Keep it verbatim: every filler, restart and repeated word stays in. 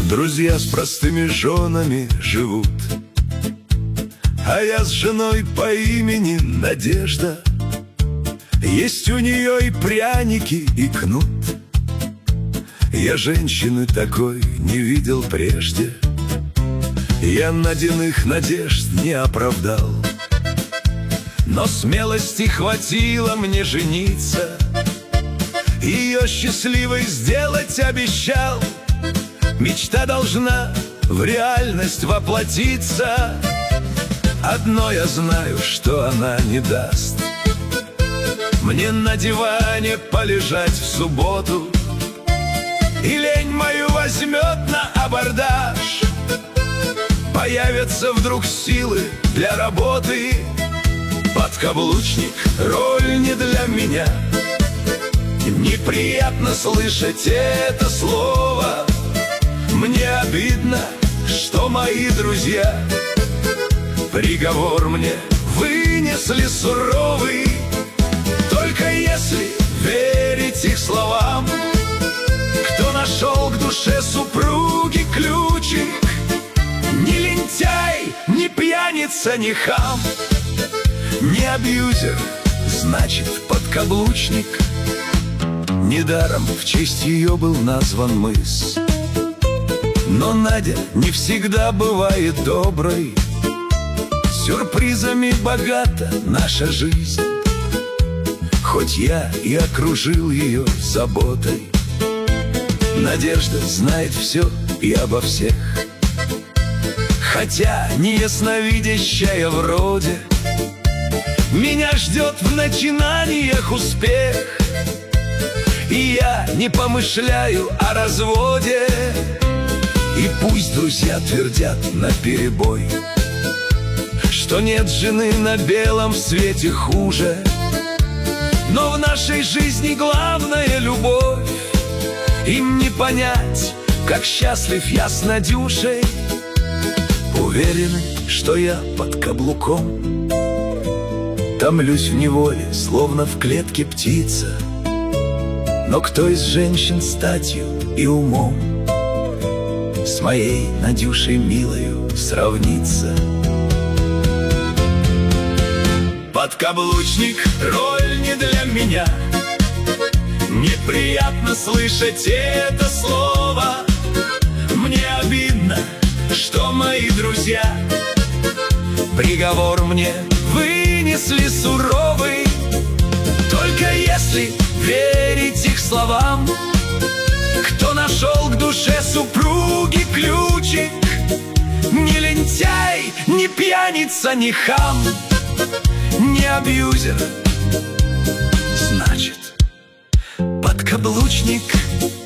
Друзья с простыми женами живут, а я с женой по имени Надежда. Есть у нее и пряники, и кнут. Я женщины такой не видел прежде. Я Надиных надежд не оправдал, но смелости хватило мне жениться. Ее счастливой сделать обещал. Мечта должна в реальность воплотиться. Одно я знаю, что она не даст мне на диване полежать в субботу, и лень мою возьмет на абордаж. Появятся вдруг силы для работы. Подкаблучник — роль не для меня. Неприятно слышать это слово. Мне обидно, что мои друзья приговор мне вынесли суровый. Только если верить их словам, кто нашел к душе супруги ключик, ни лентяй, ни пьяница, ни хам, не абьюзер, значит подкаблучник. Недаром в честь ее был назван мыс. Но Надя не всегда бывает доброй. Сюрпризами богата наша жизнь, хоть я и окружил ее заботой. Надежда знает все и обо всех, хотя не ясновидящая вроде. Меня ждет в начинаниях успех, и я не помышляю о разводе. И пусть друзья твердят наперебой, что нет жены на белом свете хуже, но в нашей жизни главная любовь. Им не понять, как счастлив я с Надюшей. Уверены, что я под каблуком томлюсь в неволе, словно в клетке птица. Но кто из женщин статью и умом с моей Надюшей милою сравнится? Подкаблучник — роль не для меня. Неприятно слышать это слово. Мне обидно, что мои друзья приговор мне вынесли суровый. Только если верить их словам, кто нашел к душе супруги ключик, ни лентяй, ни пьяница, ни хам, не абьюзер, значит подкаблучник.